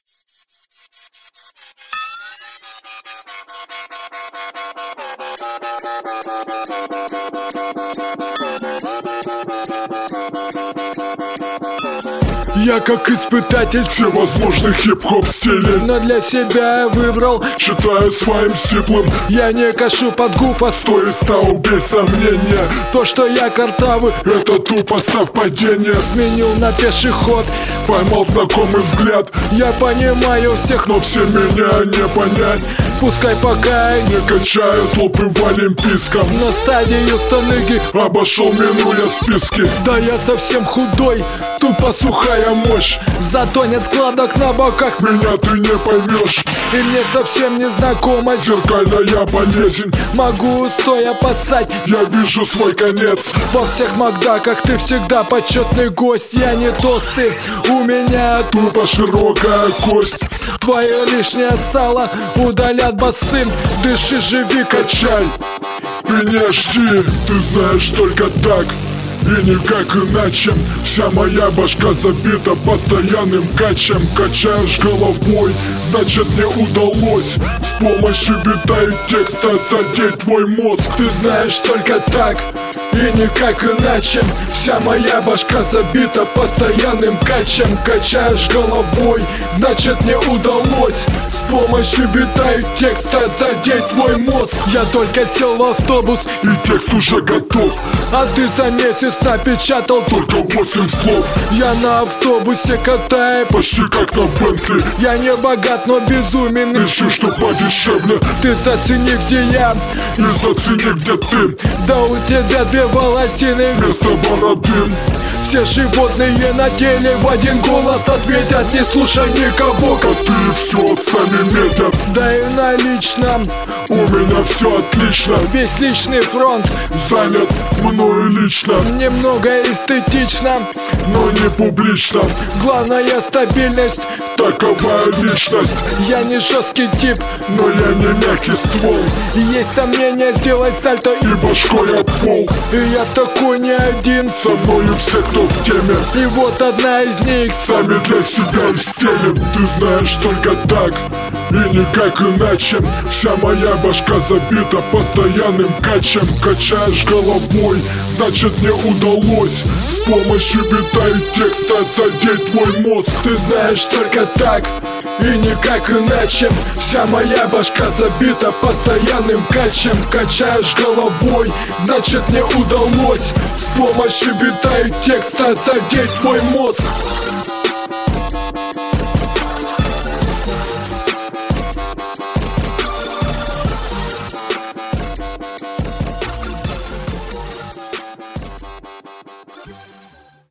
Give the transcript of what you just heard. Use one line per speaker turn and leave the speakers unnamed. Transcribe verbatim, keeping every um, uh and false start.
Я как испытатель всевозможных хип-хоп стилей,
но для себя я выбрал,
считаю своим сиплым.
Я не кашу под гуфа,
сто и ста, убей сомнения.
То, что я картавый,
это тупо совпадение.
Сменил на пешеход,
поймал знакомый взгляд.
Я понимаю всех,
но все меня не понять.
Пускай пока
не качают лопы в Олимпийском,
на стадию станыги
обошел, минуя списки.
Да я совсем худой,
тупо сухая мощь,
зато нет складок на боках.
Меня ты не поймешь,
и мне совсем не знакомо.
Зеркально я болезнь,
могу стоя поссать.
Я вижу свой конец
во всех макдаках. Ты всегда почетный гость. Я не толстый, у меня
тупо широкая кость.
Твое лишнее сало удалят басы. Дыши, живи,
качай и не жди. Ты знаешь только так и никак иначе. Вся моя башка забита постоянным качем. Качаешь головой, значит не удалось с помощью бита и текста задеть твой мозг.
Ты знаешь только так и никак иначе. Вся моя башка забита постоянным качем. Качаешь головой, значит не удалось с помощью бита и текста задеть твой мозг. Я только сел в автобус
и текст уже готов,
а ты за месяц напечатал
только восемь слов.
Я на автобусе катаю
почти как на Бентли.
Я не богат, но безумен.
Ищу, что подешевле.
Ты зацени, где я,
и зацени, где ты.
Да у тебя две волосины
вместо бороды.
Все животные на теле в один голос ответят: не слушай никого.
Коты все сами метят.
Да и налично
у меня все отлично.
Весь личный фронт
занят мною лично.
Немного эстетично,
но не публично.
Главная стабильность,
такова личность.
Я не жесткий тип,
но я не мягкий ствол.
Есть сомнения, сделай сальто
и башкой об пол.
И я такой не один,
со мною все, кто в теме.
И вот одна из них
сами для себя и стелем. Ты знаешь только так и никак иначе. Вся моя башка забита постоянным качем. Качаешь головой, значит не удалось с помощью бита и текста задеть твой мозг.
Ты знаешь только так и никак иначе. Вся моя башка забита постоянным качем. Качаешь головой, значит не удалось с помощью бита и текста задеть твой мозг.